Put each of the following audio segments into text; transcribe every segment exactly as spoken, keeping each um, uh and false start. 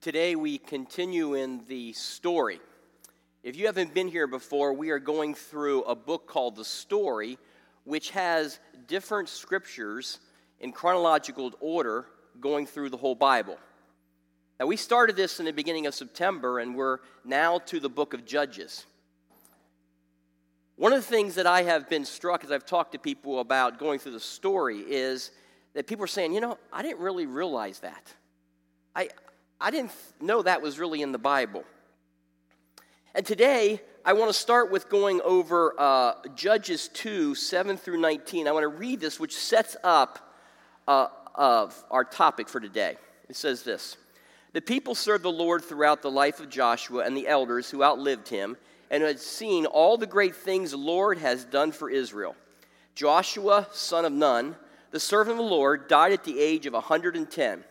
Today we continue in the story. If you haven't been here before, we are going through a book called The Story, which has different scriptures in chronological order going through the whole Bible. Now, we started this in the beginning of September, and we're now to the book of Judges. One of the things that I have been struck as I've talked to people about going through the story is that people are saying, you know, I didn't really realize that. I I didn't know that was really in the Bible. And today, I want to start with going over uh, Judges two, seven through nineteen. I want to read this, which sets up uh, of our topic for today. It says this: "The people served the Lord throughout the life of Joshua and the elders who outlived him, and who had seen all the great things the Lord has done for Israel. Joshua, son of Nun, the servant of the Lord, died at the age of one hundred ten.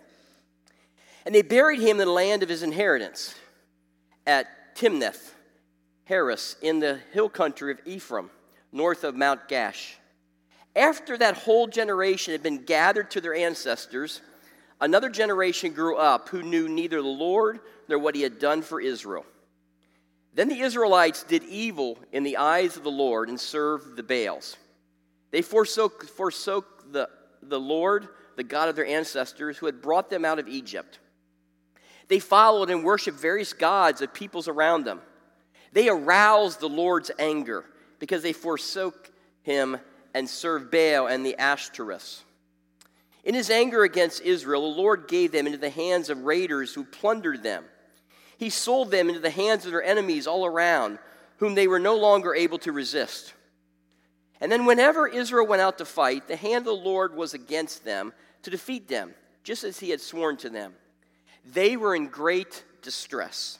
And they buried him in the land of his inheritance, at Timnath Heres, in the hill country of Ephraim, north of Mount Gash. After that whole generation had been gathered to their ancestors, another generation grew up who knew neither the Lord nor what he had done for Israel. Then the Israelites did evil in the eyes of the Lord and served the Baals. They forsook, forsook the, the Lord, the God of their ancestors, who had brought them out of Egypt. They followed and worshipped various gods of peoples around them. They aroused the Lord's anger because they forsook him and served Baal and the Ashtoreths. In his anger against Israel, the Lord gave them into the hands of raiders who plundered them. He sold them into the hands of their enemies all around, whom they were no longer able to resist. And then whenever Israel went out to fight, the hand of the Lord was against them to defeat them, just as he had sworn to them. They were in great distress.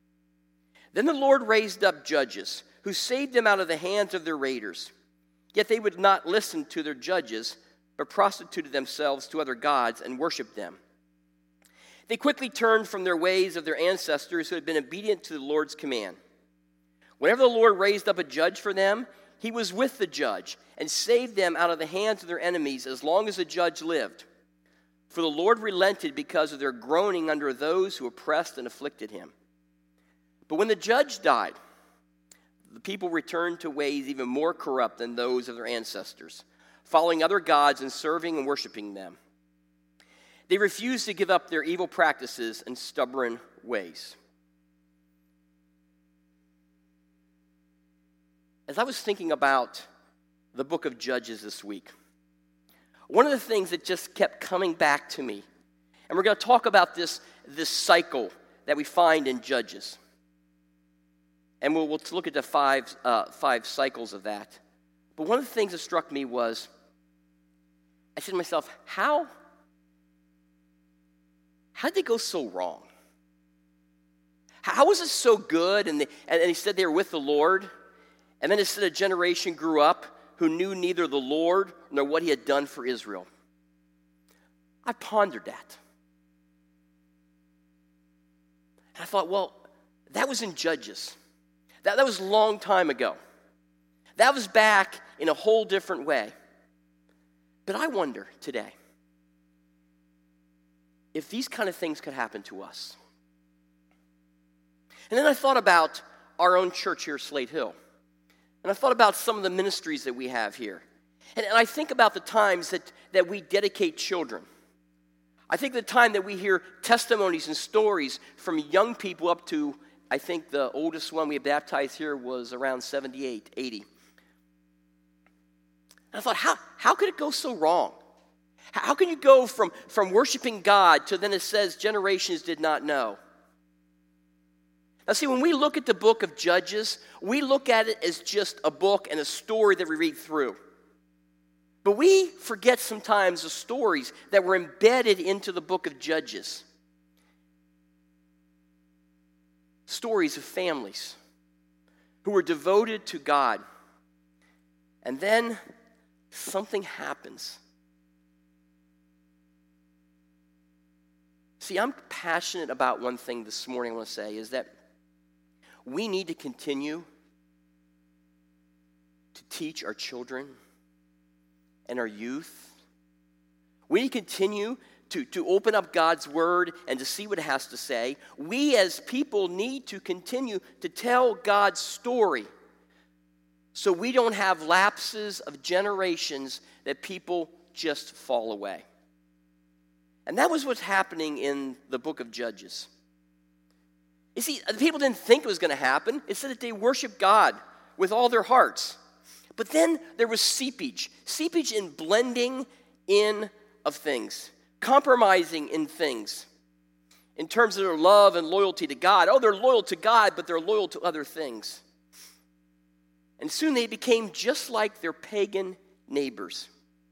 Then the Lord raised up judges, who saved them out of the hands of their raiders. Yet they would not listen to their judges, but prostituted themselves to other gods and worshipped them. They quickly turned from their ways of their ancestors who had been obedient to the Lord's command. Whenever the Lord raised up a judge for them, he was with the judge and saved them out of the hands of their enemies as long as the judge lived. For the Lord relented because of their groaning under those who oppressed and afflicted him. But when the judge died, the people returned to ways even more corrupt than those of their ancestors, following other gods and serving and worshiping them. They refused to give up their evil practices and stubborn ways." As I was thinking about the book of Judges this week, one of the things that just kept coming back to me, and we're going to talk about this, this cycle that we find in Judges. And we'll, we'll look at the five, uh, five cycles of that. But one of the things that struck me was, I said to myself, how, how did they go so wrong? How was it so good? And they, and they said they were with the Lord. And then it said a generation grew up who knew neither the Lord nor what he had done for Israel. I pondered that. And I thought, well, that was in Judges. That, that was a long time ago. That was back in a whole different way. But I wonder today if these kind of things could happen to us. And then I thought about our own church here at Slate Hill. And I thought about some of the ministries that we have here. And, and I think about the times that, that we dedicate children. I think the time that we hear testimonies and stories from young people up to, I think the oldest one we had baptized here was around seventy-eight, eighty. And I thought, how, how could it go so wrong? How can you go from, from worshiping God to then it says generations did not know? Now see, when we look at the book of Judges, we look at it as just a book and a story that we read through. But we forget sometimes the stories that were embedded into the book of Judges. Stories of families who were devoted to God. And then something happens. See, I'm passionate about one thing this morning I want to say, is that we need to continue to teach our children and our youth. We need to continue to, to open up God's word and to see what it has to say. We as people need to continue to tell God's story so we don't have lapses of generations that people just fall away. And that was what's happening in the book of Judges. You see, the people didn't think it was going to happen. It said that they worshiped God with all their hearts. But then there was seepage. Seepage in blending in of things. Compromising in things. In terms of their love and loyalty to God. Oh, they're loyal to God, but they're loyal to other things. And soon they became just like their pagan neighbors.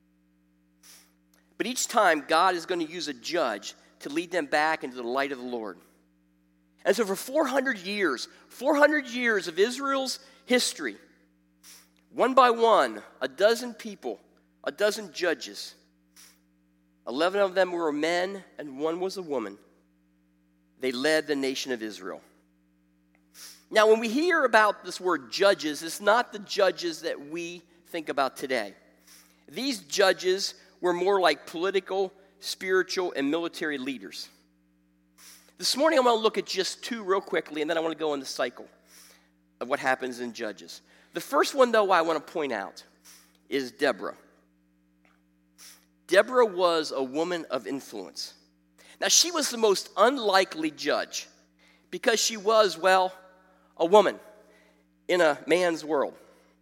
But each time, God is going to use a judge to lead them back into the light of the Lord. And so for four hundred years, four hundred years of Israel's history, one by one, a dozen people, a dozen judges, eleven of them were men and one was a woman. They led the nation of Israel. Now, when we hear about this word judges, it's not the judges that we think about today. These judges were more like political, spiritual, and military leaders. This morning, I want to look at just two real quickly, and then I want to go in the cycle of what happens in Judges. The first one, though, I want to point out is Deborah. Deborah was a woman of influence. Now, she was the most unlikely judge because she was, well, a woman in a man's world.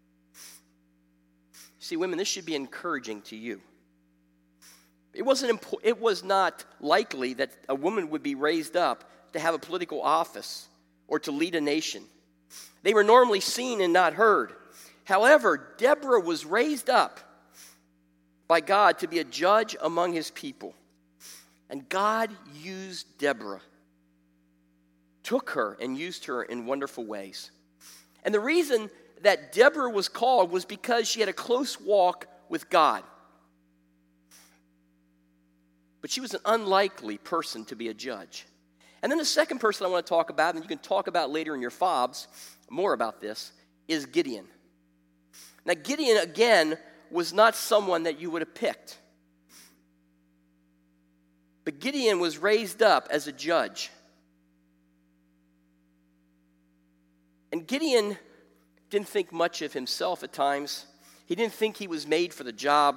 See, women, this should be encouraging to you. It wasn't impo- it was not likely that a woman would be raised up to have a political office or to lead a nation. They were normally seen and not heard. However, Deborah was raised up by God to be a judge among his people. And God used Deborah, took her and used her in wonderful ways. And the reason that Deborah was called was because she had a close walk with God. But she was an unlikely person to be a judge. And then the second person I want to talk about, and you can talk about later in your fobs, more about this, is Gideon. Now, Gideon, again, was not someone that you would have picked. But Gideon was raised up as a judge. And Gideon didn't think much of himself at times. He didn't think he was made for the job.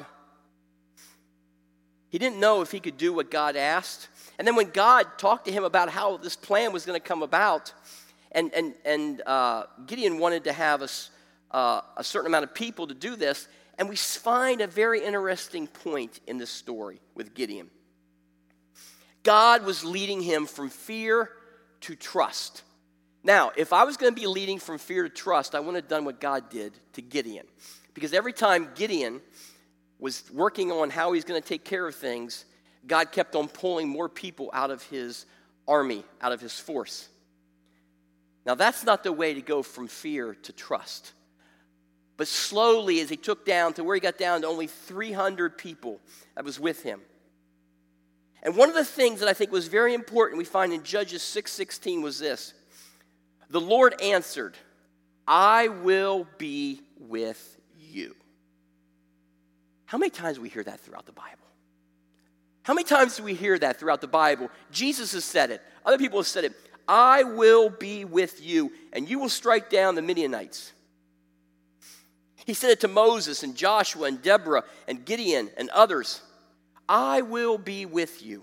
He didn't know if he could do what God asked. And then when God talked to him about how this plan was going to come about, and, and, and uh, Gideon wanted to have a, uh, a certain amount of people to do this, and we find a very interesting point in this story with Gideon. God was leading him from fear to trust. Now, if I was going to be leading from fear to trust, I wouldn't have done what God did to Gideon. Because every time Gideon was working on how he's going to take care of things, God kept on pulling more people out of his army, out of his force. Now, that's not the way to go from fear to trust. But slowly, as he took down to where he got down to only three hundred people that was with him. And one of the things that I think was very important we find in Judges six sixteen was this. The Lord answered, I will be with you. How many times do we hear that throughout the Bible? How many times do we hear that throughout the Bible? Jesus has said it. Other people have said it. I will be with you, and you will strike down the Midianites. He said it to Moses and Joshua and Deborah and Gideon and others. I will be with you.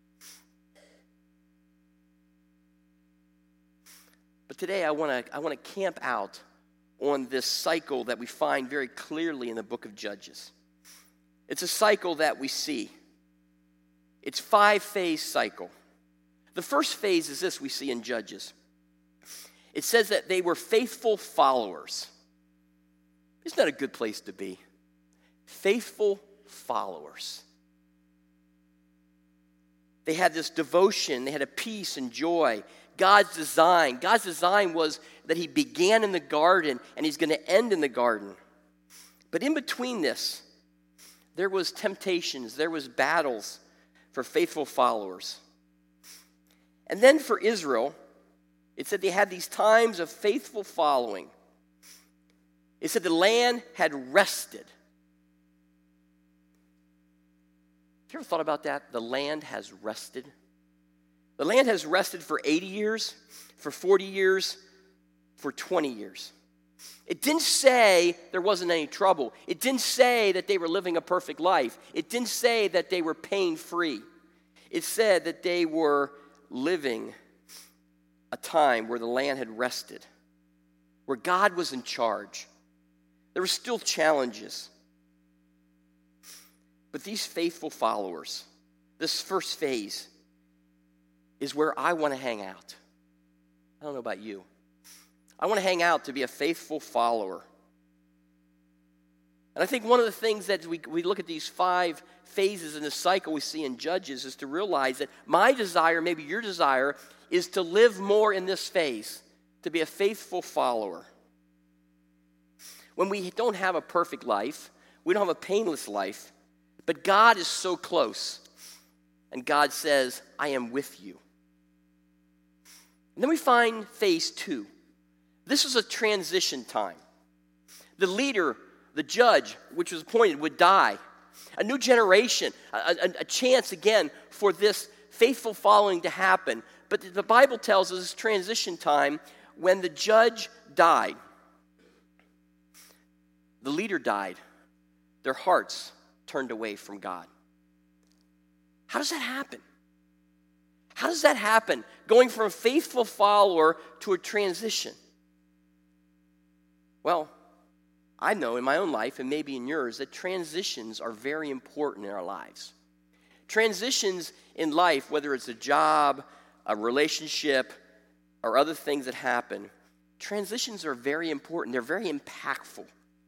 But today I want to I want to camp out on this cycle that we find very clearly in the book of Judges. It's a cycle that we see. It's a five-phase cycle. The first phase is this we see in Judges. It says that they were faithful followers. Isn't that a good place to be? Faithful followers. They had this devotion. They had a peace and joy. God's design. God's design was that he began in the garden and he's going to end in the garden. But in between this, there was temptations. There was battles for faithful followers. And then for Israel, it said they had these times of faithful following. It said the land had rested. you ever thought about that? The land has rested. The land has rested for eighty years, for forty years, for twenty years. It didn't say there wasn't any trouble. It didn't say that they were living a perfect life. It didn't say that they were pain-free. It said that they were living a time where the land had rested, where God was in charge. There were still challenges. But these faithful followers, this first phase, is where I want to hang out. I don't know about you. I want to hang out to be a faithful follower. And I think one of the things that we, we look at these five phases in the cycle we see in Judges is to realize that my desire, maybe your desire, is to live more in this phase, to be a faithful follower. When we don't have a perfect life, we don't have a painless life, but God is so close. And God says, I am with you. And then we find phase two. This is a transition time. The leader, the judge, which was appointed, would die. A new generation, a, a, a chance again for this faithful following to happen. But the Bible tells us it's transition time when the judge died. The leader died. Their hearts turned away from God. How does that happen? How does that happen? Going from a faithful follower to a transition. Well, I know in my own life, and maybe in yours, that transitions are very important in our lives. Transitions in life, whether it's a job, a relationship, or other things that happen, transitions are very important. They're very impactful.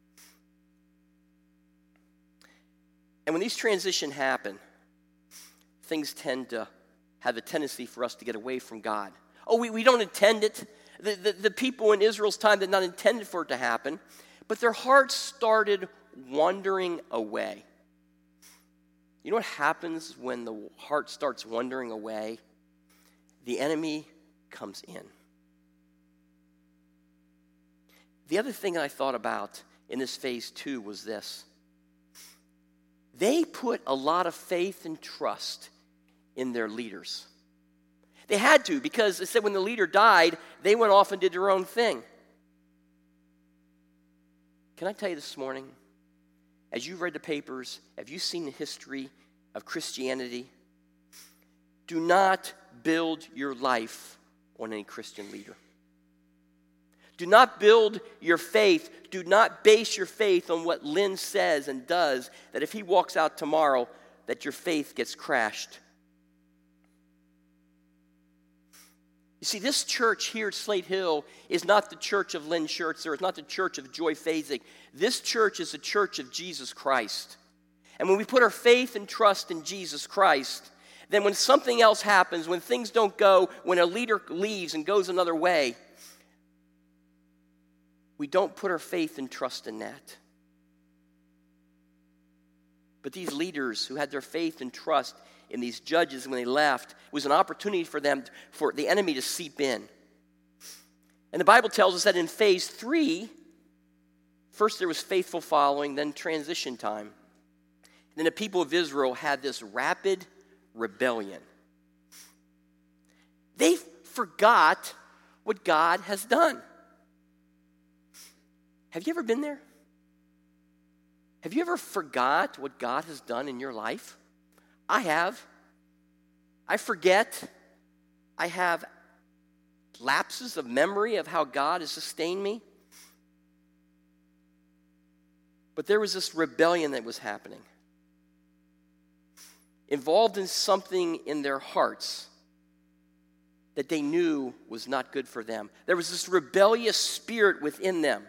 And when these transitions happen, things tend to have a tendency for us to get away from God. Oh, we, we don't intend it. The, the, the people in Israel's time did not intend for it to happen, but their hearts started wandering away. You know what happens when the heart starts wandering away? The enemy comes in. The other thing I thought about in this phase two was this. They put a lot of faith and trust in their leaders. They had to, because it said when the leader died, they went off and did their own thing. Can I tell you this morning, as you've read the papers, have you seen the history of Christianity? Do not build your life on any Christian leader. Do not build your faith, do not base your faith on what Lynn says and does, that if he walks out tomorrow, that your faith gets crashed. You see, this church here at Slate Hill is not the church of Lynn Schertzer. It's not the church of Joy Fazek. This church is the church of Jesus Christ. And when we put our faith and trust in Jesus Christ, then when something else happens, when things don't go, when a leader leaves and goes another way, we don't put our faith and trust in that. But these leaders who had their faith and trust in these judges when they left, it was an opportunity for them, for the enemy to seep in. And the Bible tells us that in phase three, first there was faithful following, then transition time. And then the people of Israel had this rapid rebellion. They forgot what God has done. Have you ever been there? Have you ever forgot what God has done in your life? I have. I forget. I have lapses of memory of how God has sustained me. But there was this rebellion that was happening. Involved in something in their hearts that they knew was not good for them. There was this rebellious spirit within them.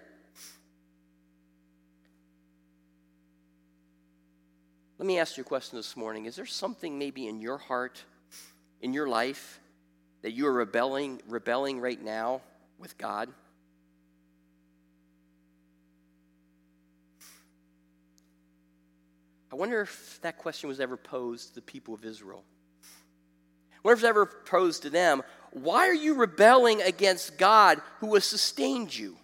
Let me ask you a question this morning. Is there something maybe in your heart, in your life, that you are rebelling, rebelling right now with God? I wonder if that question was ever posed to the people of Israel. I wonder if it was ever posed to them. Why are you rebelling against God who has sustained you?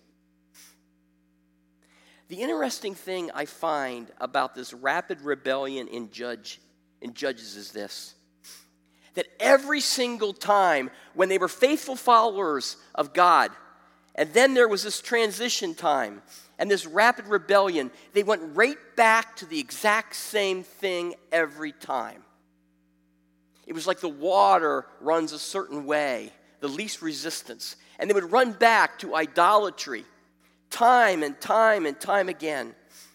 The interesting thing I find about this rapid rebellion in Judge in Judges is this: that every single time when they were faithful followers of God, and then there was this transition time and this rapid rebellion, they went right back to the exact same thing every time. It was like the water runs a certain way, the least resistance. And they would run back to idolatry time and time and time again.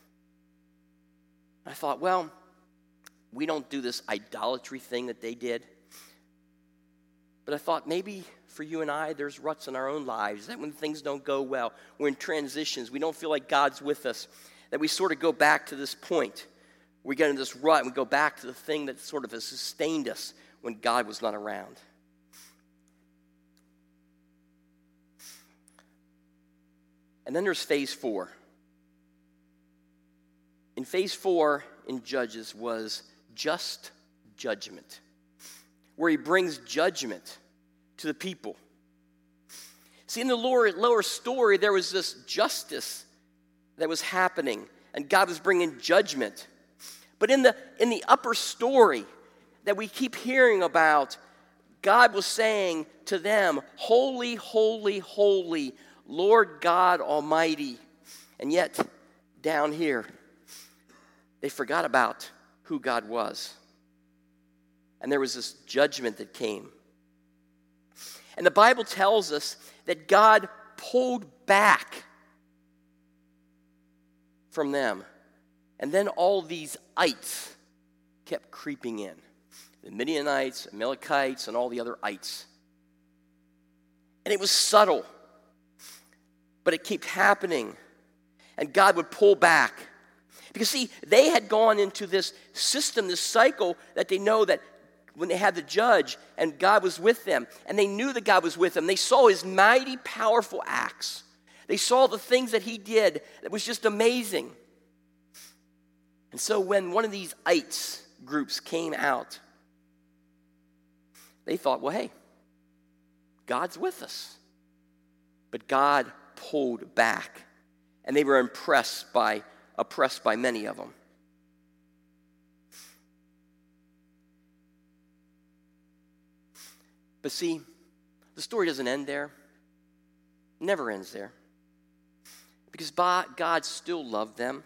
I thought, well, we don't do this idolatry thing that they did. But I thought maybe for you and I, there's ruts in our own lives, that when things don't go well, we're in transitions, we don't feel like God's with us, that we sort of go back to this point. We get in this rut and we go back to the thing that sort of has sustained us when God was not around. And then there's phase four. In phase four in Judges was just judgment, where he brings judgment to the people. See, in the lower, lower story, there was this justice that was happening, and God was bringing judgment. But in the, in the upper story that we keep hearing about, God was saying to them, "Holy, holy, holy, Lord God Almighty." And yet, down here, they forgot about who God was. And there was this judgment that came. And the Bible tells us that God pulled back from them. And then all these ites kept creeping in. The Midianites, Amalekites, and all the other ites. And it was subtle. But it kept happening. And God would pull back. Because, see, they had gone into this system, this cycle, that they know that when they had the judge and God was with them, and they knew that God was with them, they saw his mighty, powerful acts. They saw the things that he did that was just amazing. And so when one of these ites groups came out, they thought, well, hey, God's with us. But God pulled back, and they were impressed by, oppressed by many of them. But see, the story doesn't end there. It never ends there. Because God still loved them.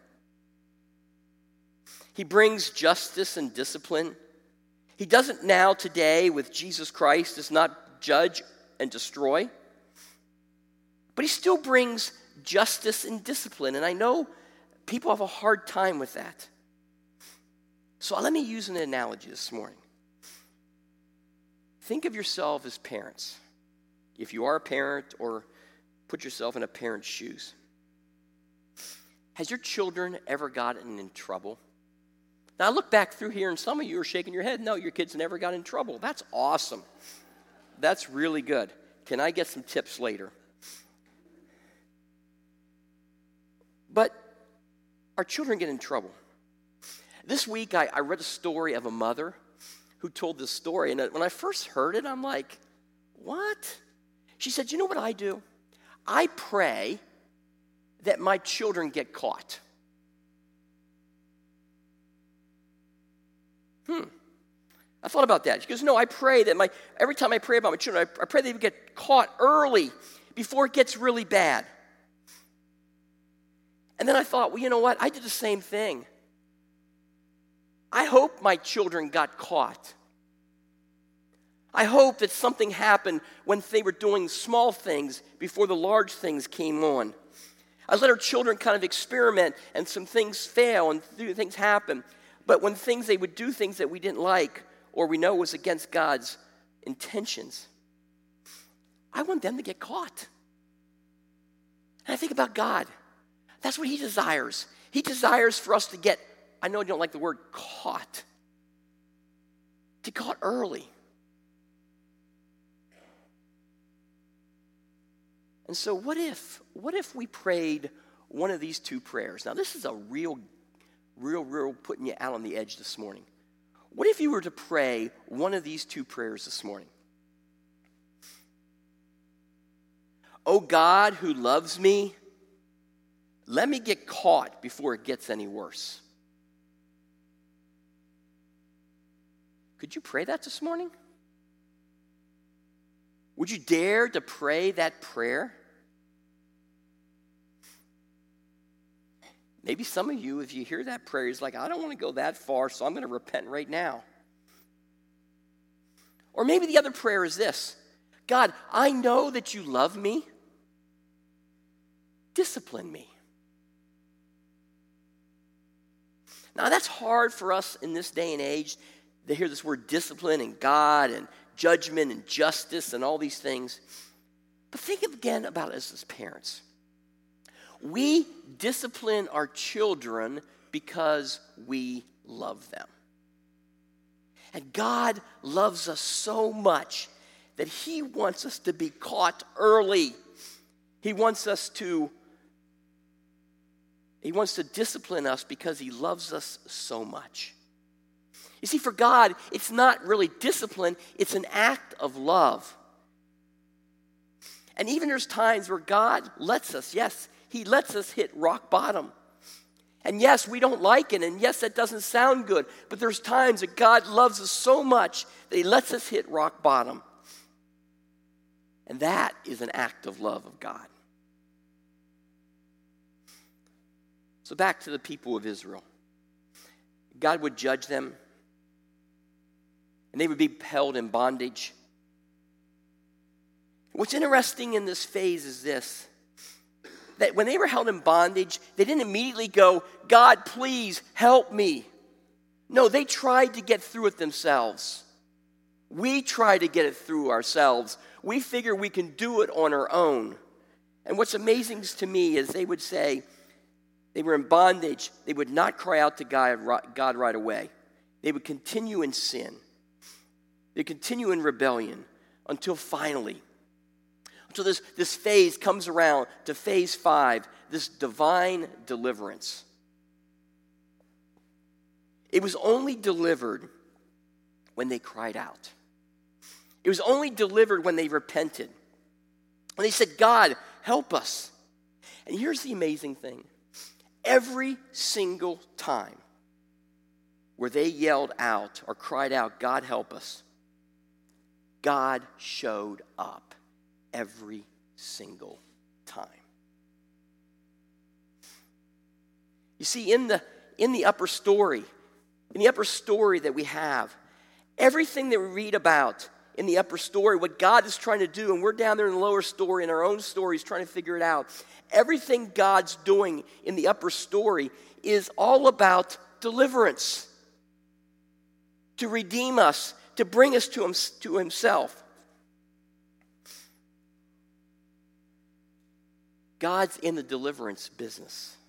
He brings justice and discipline. He doesn't now today with Jesus Christ, does not judge and destroy. But he still brings justice and discipline. And I know people have a hard time with that. So let me use an analogy this morning. Think of yourself as parents. If you are a parent, or put yourself in a parent's shoes. Has your children ever gotten in trouble? Now, I look back through here, and some of you are shaking your head. No, your kids never got in trouble. That's awesome. That's really good. Can I get some tips later? But our children get in trouble. This week, I, I read a story of a mother who told this story. And when I first heard it, I'm like, what? She said, you know what I do? I pray that my children get caught. Hmm. I thought about that. She goes, no, I pray that my, every time I pray about my children, I, I pray they get caught early before it gets really bad. And then I thought, well, you know what? I did the same thing. I hope my children got caught. I hope that something happened when they were doing small things before the large things came on. I let our children kind of experiment, and some things fail and things happen. But when things, they would do things that we didn't like or we know was against God's intentions, I want them to get caught. And I think about God. That's what he desires. He desires for us to get, I know you don't like the word caught, to caught early. And so what if, what if we prayed one of these two prayers? Now, this is a real, real, real putting you out on the edge this morning. What if you were to pray one of these two prayers this morning? Oh God who loves me, let me get caught before it gets any worse. Could you pray that this morning? Would you dare to pray that prayer? Maybe some of you, if you hear that prayer, is like, I don't want to go that far, so I'm going to repent right now. Or maybe the other prayer is this: God, I know that you love me. Discipline me. Now, that's hard for us in this day and age to hear this word discipline and God and judgment and justice and all these things. But think again about us as parents. We discipline our children because we love them. And God loves us so much that he wants us to be caught early. He wants us to He wants to discipline us because he loves us so much. You see, for God, it's not really discipline, it's an act of love. And even there's times where God lets us, yes, he lets us hit rock bottom. And yes, we don't like it, and yes, that doesn't sound good, but there's times that God loves us so much that he lets us hit rock bottom. And that is an act of love of God. So back to the people of Israel. God would judge them, and they would be held in bondage. What's interesting in this phase is this: that when they were held in bondage, they didn't immediately go, God, please help me. No, they tried to get through it themselves. We try to get it through ourselves. We figure we can do it on our own. And what's amazing to me is they would say, they were in bondage. They would not cry out to God, God right away. They would continue in sin. They continue in rebellion until finally, until this, this phase comes around to phase five, this divine deliverance. It was only delivered when they cried out. It was only delivered when they repented. When they said, God, help us. And here's the amazing thing. Every single time where they yelled out or cried out, God help us, God showed up every single time. You see, in the, in the upper story, in the upper story that we have, everything that we read about in the upper story, what God is trying to do, and we're down there in the lower story, in our own stories, trying to figure it out. Everything God's doing in the upper story is all about deliverance, to redeem us, to bring us to, him, to himself. God's in the deliverance business.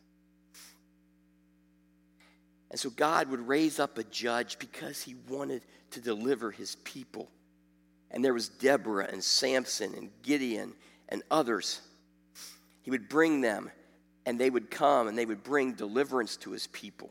And so God would raise up a judge because he wanted to deliver his people. And there was Deborah and Samson and Gideon and others. He would bring them, and they would come, and they would bring deliverance to his people.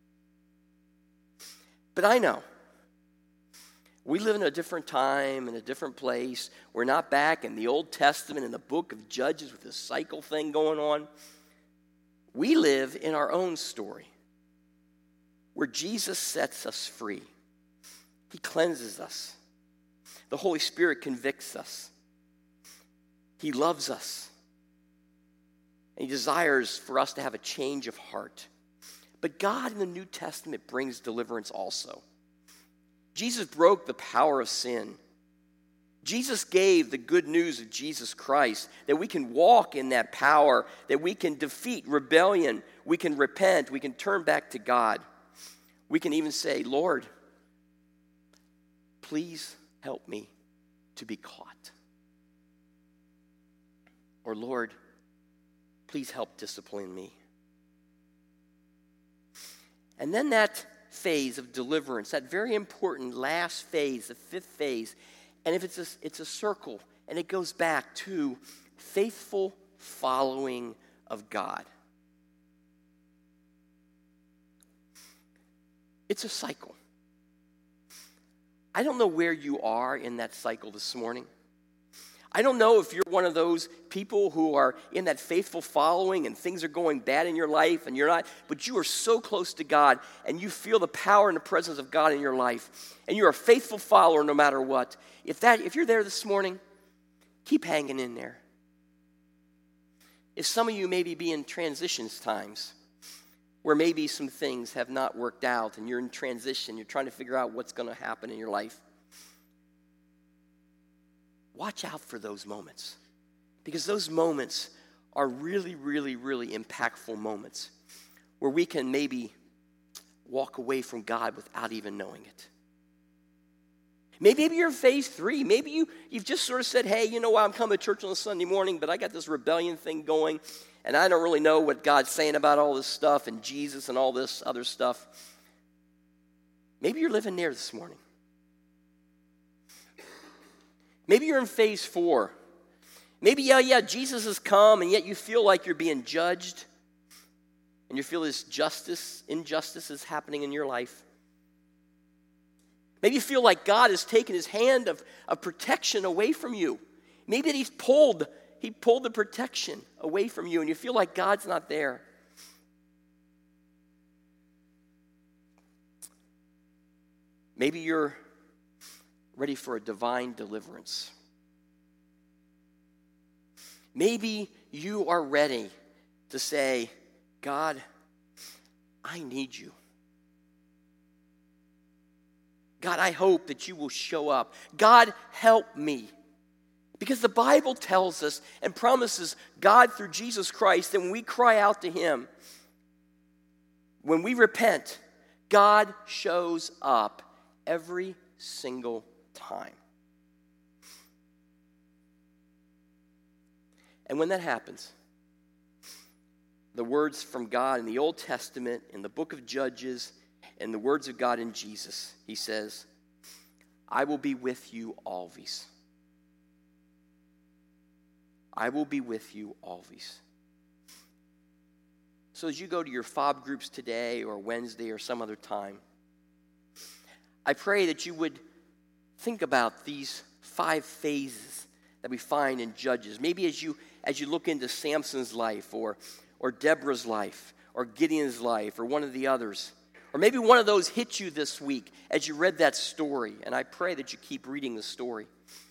But I know, we live in a different time, in a different place. We're not back in the Old Testament, in the book of Judges with this cycle thing going on. We live in our own story, where Jesus sets us free. He cleanses us. The Holy Spirit convicts us. He loves us. And he desires for us to have a change of heart. But God in the New Testament brings deliverance also. Jesus broke the power of sin. Jesus gave the good news of Jesus Christ, that we can walk in that power, that we can defeat rebellion, we can repent, we can turn back to God. We can even say, Lord, please help me to be caught. Or Lord, please help discipline me. And then that phase of deliverance, that very important last phase, the fifth phase, and if it's a, it's a circle, and it goes back to faithful following of God. It's a cycle. I don't know where you are in that cycle this morning. I don't know if you're one of those people who are in that faithful following and things are going bad in your life and you're not, but you are so close to God and you feel the power and the presence of God in your life and you're a faithful follower no matter what. If that, if you're there this morning, keep hanging in there. If some of you maybe be in transitions times where maybe some things have not worked out and you're in transition, you're trying to figure out what's going to happen in your life, watch out for those moments, because those moments are really, really, really impactful moments where we can maybe walk away from God without even knowing it. Maybe, maybe you're in phase three. Maybe you, you've just sort of said, hey, you know what, I'm coming to church on a Sunday morning, but I got this rebellion thing going, and I don't really know what God's saying about all this stuff and Jesus and all this other stuff. Maybe you're living there this morning. Maybe you're in phase four. Maybe, yeah, yeah, Jesus has come, and yet you feel like you're being judged, and you feel this justice, injustice is happening in your life. Maybe you feel like God has taken his hand of, of protection away from you. Maybe that he's pulled, he pulled the protection away from you, and you feel like God's not there. Maybe you're ready for a divine deliverance. Maybe you are ready to say, God, I need you. God, I hope that you will show up. God, help me. Because the Bible tells us and promises God through Jesus Christ that when we cry out to him, when we repent, God shows up every single time. And when that happens, the words from God in the Old Testament, in the book of Judges, and the words of God in Jesus, he says, I will be with you always. I will be with you always. So as you go to your fob groups today or Wednesday or some other time, I pray that you would think about these five phases that we find in Judges. Maybe as you as you look into Samson's life or, or Deborah's life or Gideon's life or one of the others. Or maybe one of those hit you this week as you read that story. And I pray that you keep reading the story.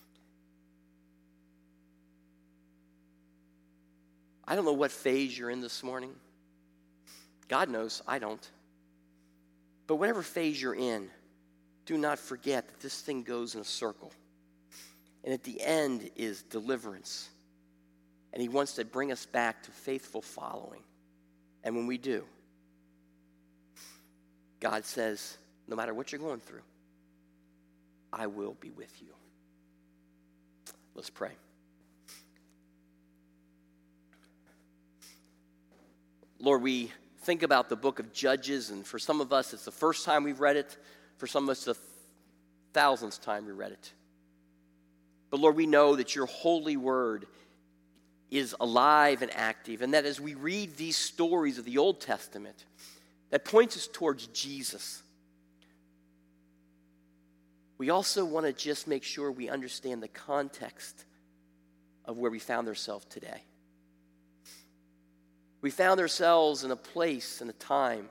I don't know what phase you're in this morning. God knows, I don't. But whatever phase you're in, do not forget that this thing goes in a circle. And at the end is deliverance. And he wants to bring us back to faithful following. And when we do, God says, no matter what you're going through, I will be with you. Let's pray. Lord, we think about the book of Judges, and for some of us, it's the first time we've read it. For some of us, the thousandth time we read it. But Lord, we know that your holy word is alive and active, and that as we read these stories of the Old Testament, that points us towards Jesus. We also want to just make sure we understand the context of where we found ourselves today. We found ourselves in a place and a time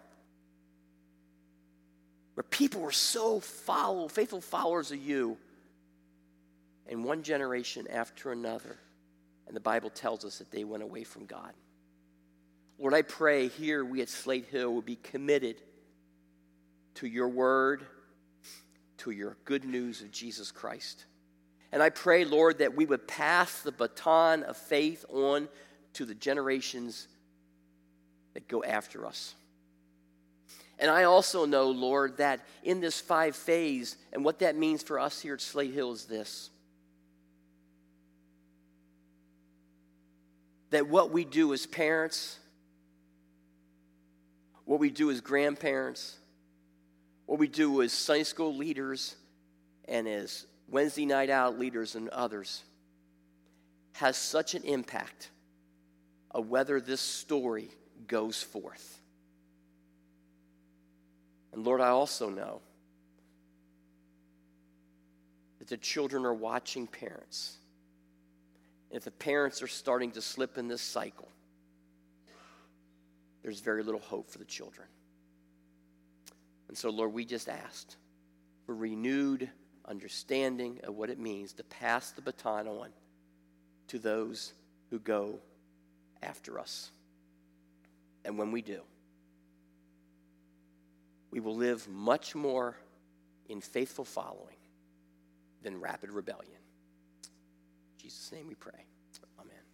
where people were so follow, faithful followers of you, and one generation after another, and the Bible tells us that they went away from God. Lord, I pray here we at Slate Hill will be committed to your word, to your good news of Jesus Christ. And I pray, Lord, that we would pass the baton of faith on to the generations that go after us. And I also know, Lord, that in this five phase, and what that means for us here at Slate Hill is this: that what we do as parents, what we do as grandparents, what we do as Sunday school leaders and as Wednesday night out leaders and others has such an impact of whether this story goes forth. And Lord, I also know that the children are watching parents if the parents are starting to slip in this cycle, there's very little hope for the children. And so, Lord, we just asked for renewed understanding of what it means to pass the baton on to those who go after us. And when we do, we will live much more in faithful following than rapid rebellion. In Jesus' name we pray. Amen.